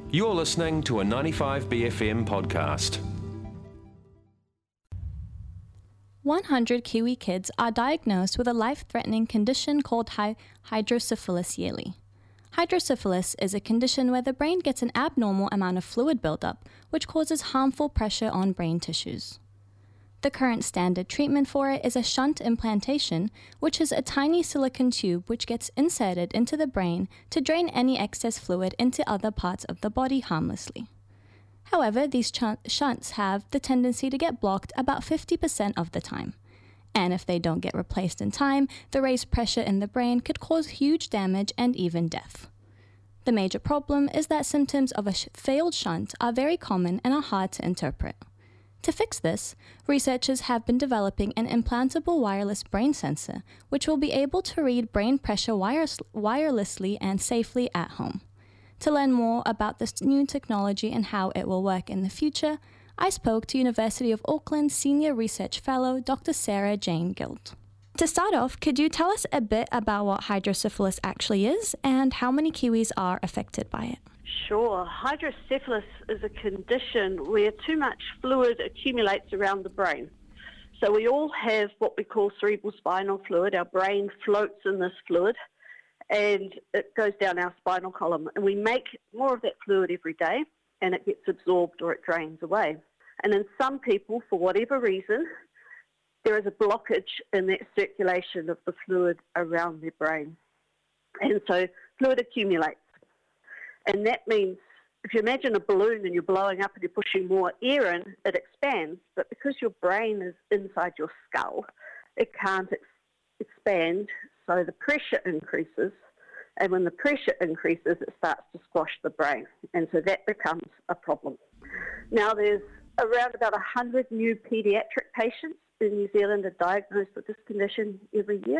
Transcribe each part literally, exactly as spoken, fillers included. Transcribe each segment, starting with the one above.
You're listening to a ninety-five B F M podcast. one hundred Kiwi kids are diagnosed with a life-threatening condition called hy- hydrocephalus yearly. Hydrocephalus is a condition where the brain gets an abnormal amount of fluid buildup, which causes harmful pressure on brain tissues. The current standard treatment for it is a shunt implantation, which is a tiny silicone tube which gets inserted into the brain to drain any excess fluid into other parts of the body harmlessly. However, these shunts have the tendency to get blocked about fifty percent of the time. And if they don't get replaced in time, the raised pressure in the brain could cause huge damage and even death. The major problem is that symptoms of a sh- failed shunt are very common and are hard to interpret. To fix this, researchers have been developing an implantable wireless brain sensor, which will be able to read brain pressure wires- wirelessly and safely at home. To learn more about this new technology and how it will work in the future, I spoke to University of Auckland Senior Research Fellow Doctor Sarah Jane Guild. To start off, could you tell us a bit about what hydrocephalus actually is and how many Kiwis are affected by it? Sure. Hydrocephalus is a condition where too much fluid accumulates around the brain. So we all have what we call cerebral spinal fluid. Our brain floats in this fluid and it goes down our spinal column. And we make more of that fluid every day and it gets absorbed or it drains away. And in some people, for whatever reason, there is a blockage in that circulation of the fluid around their brain. And so fluid accumulates. And that means if you imagine a balloon and you're blowing up and you're pushing more air in, it expands. But because your brain is inside your skull, it can't ex- expand. So the pressure increases. And when the pressure increases, it starts to squash the brain. And so that becomes a problem. Now there's around about one hundred new paediatric patients in New Zealand are diagnosed with this condition every year.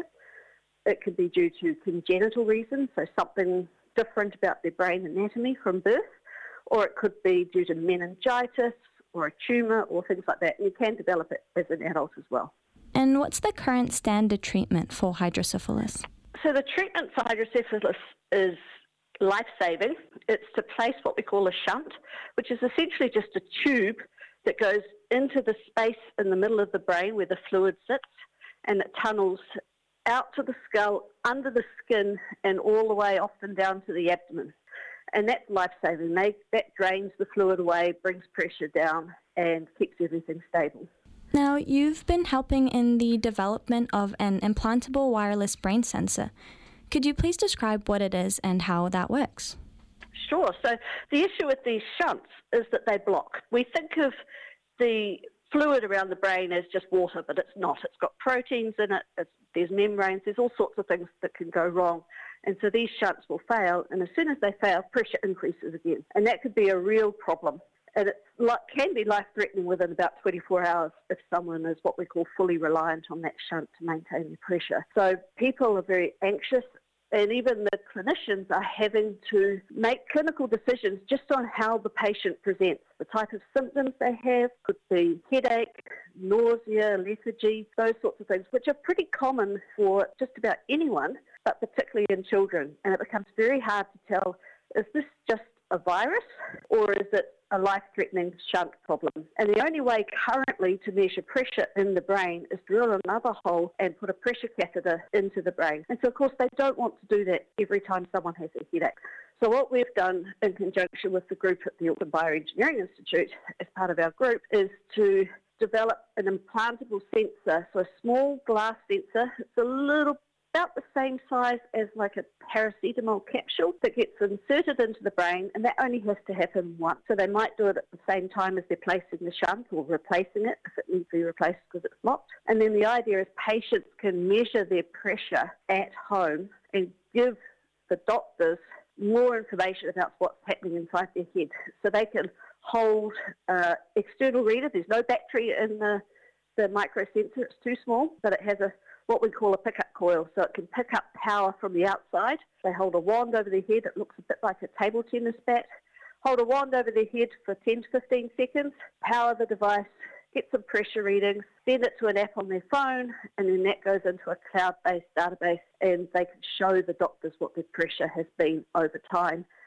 It could be due to congenital reasons, so something different about their brain anatomy from birth, or it could be due to meningitis or a tumour or things like that. And you can develop it as an adult as well. And what's the current standard treatment for hydrocephalus? So the treatment for hydrocephalus is life-saving. It's to place what we call a shunt, which is essentially just a tube that goes into the space in the middle of the brain where the fluid sits, and it tunnels out to the skull, under the skin, and all the way off and down to the abdomen. And that's life-saving. They, that drains the fluid away, brings pressure down, and keeps everything stable. Now, you've been helping in the development of an implantable wireless brain sensor. Could you please describe what it is and how that works? Sure. So the issue with these shunts is that they block. We think of the fluid around the brain as just water, but it's not. It's got proteins in it, it's, there's membranes, there's all sorts of things that can go wrong. And so these shunts will fail, and as soon as they fail, pressure increases again. And that could be a real problem. And it can be life-threatening within about twenty-four hours if someone is what we call fully reliant on that shunt to maintain their pressure. So people are very anxious, and even the clinicians are having to make clinical decisions just on how the patient presents. The type of symptoms they have could be headache, nausea, lethargy, those sorts of things, which are pretty common for just about anyone, but particularly in children. And it becomes very hard to tell, is this just a virus or is it a life-threatening shunt problem? And the only way currently to measure pressure in the brain is drill another hole and put a pressure catheter into the brain. And so, of course, they don't want to do that every time someone has a headache. So what we've done in conjunction with the group at the Auckland Bioengineering Institute as part of our group is to develop an implantable sensor, so a small glass sensor. It's a little about the same size as like a paracetamol capsule that gets inserted into the brain, and that only has to happen once. So they might do it at the same time as they're placing the shunt or replacing it if it needs to be replaced because it's blocked. And then the idea is patients can measure their pressure at home and give the doctors more information about what's happening inside their head. So they can hold uh, external reader. There's no battery in the, the micro sensor. It's too small, but it has a what we call a pickup coil, so it can pick up power from the outside. They hold a wand over their head. It looks a bit like a table tennis bat. Hold a wand over their head for ten to fifteen seconds, power the device, get some pressure readings, send it to an app on their phone, and then that goes into a cloud-based database, and they can show the doctors what their pressure has been over time.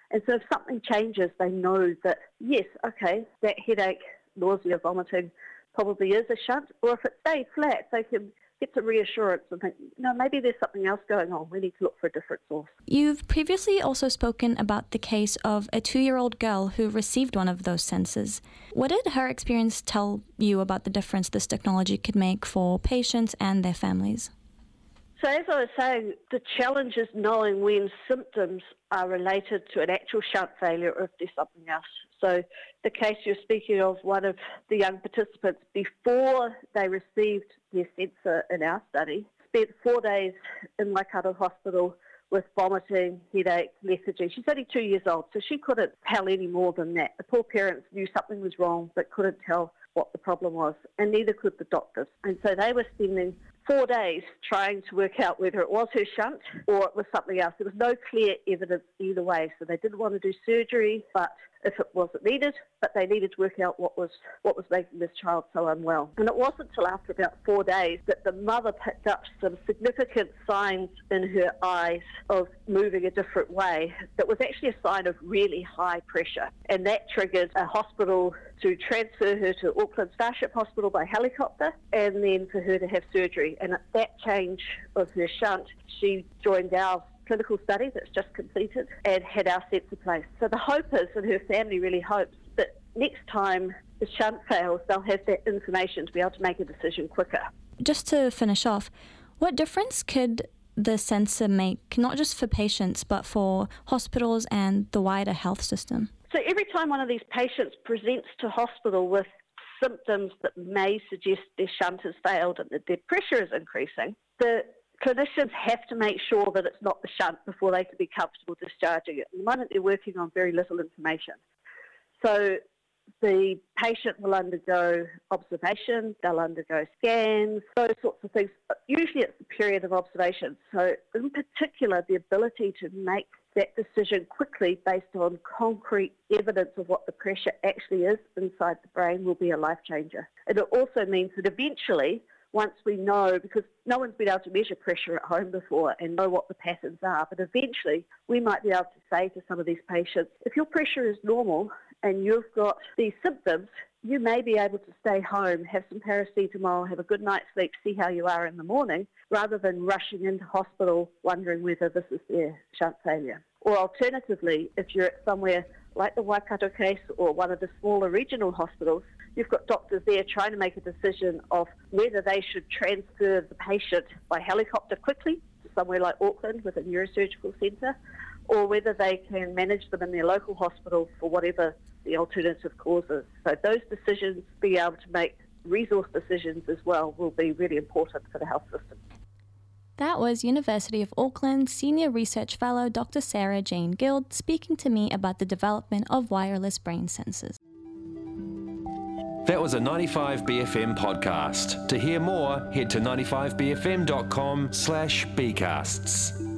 And so if something changes, they know that, yes, okay, that headache, nausea, vomiting probably is a shunt. Or if it stays flat, they can get some reassurance and think, no, maybe there's something else going on. We need to look for a different source. You've previously also spoken about the case of a two-year-old girl who received one of those sensors. What did her experience tell you about the difference this technology could make for patients and their families? So as I was saying, the challenge is knowing when symptoms are related to an actual shunt failure or if there's something else. So the case you're speaking of, one of the young participants, before they received their sensor in our study, spent four days in Waikato Hospital with vomiting, headache, lethargy. She's only two years old, so she couldn't tell any more than that. The poor parents knew something was wrong but couldn't tell what the problem was, and neither could the doctors. And so they were spending four days trying to work out whether it was her shunt or it was something else. There was no clear evidence either way, so they didn't want to do surgery, but if it wasn't needed, but they needed to work out what was what was making this child so unwell. And it wasn't until after about four days that the mother picked up some significant signs in her eyes of moving a different way that was actually a sign of really high pressure. And that triggered a hospital to transfer her to Auckland Starship Hospital by helicopter and then for her to have surgery. And at that change of her shunt, she joined our clinical study that's just completed and had our sensor placed. So the hope is, and her family really hopes, that next time the shunt fails, they'll have that information to be able to make a decision quicker. Just to finish off, what difference could the sensor make, not just for patients, but for hospitals and the wider health system? So every time one of these patients presents to hospital with symptoms that may suggest their shunt has failed and that their pressure is increasing, the clinicians have to make sure that it's not the shunt before they can be comfortable discharging it. At the moment, they're working on very little information. So the patient will undergo observation, they'll undergo scans, those sorts of things. But usually it's a period of observation. So in particular, the ability to make that decision quickly based on concrete evidence of what the pressure actually is inside the brain will be a life changer. And it also means that eventually, once we know, because no one's been able to measure pressure at home before and know what the patterns are, but eventually we might be able to say to some of these patients, if your pressure is normal and you've got these symptoms, you may be able to stay home, have some paracetamol, have a good night's sleep, see how you are in the morning, rather than rushing into hospital wondering whether this is their shunt failure. Or alternatively, if you're at somewhere like the Waikato case or one of the smaller regional hospitals, you've got doctors there trying to make a decision of whether they should transfer the patient by helicopter quickly to somewhere like Auckland with a neurosurgical centre, or whether they can manage them in their local hospital for whatever the alternative cause is. So those decisions, being able to make resource decisions as well, will be really important for the health system. That was University of Auckland Senior Research Fellow Doctor Sarah Jane Guild speaking to me about the development of wireless brain sensors. That was a ninety-five B F M podcast. To hear more, head to ninety-five b f m dot com slash b casts.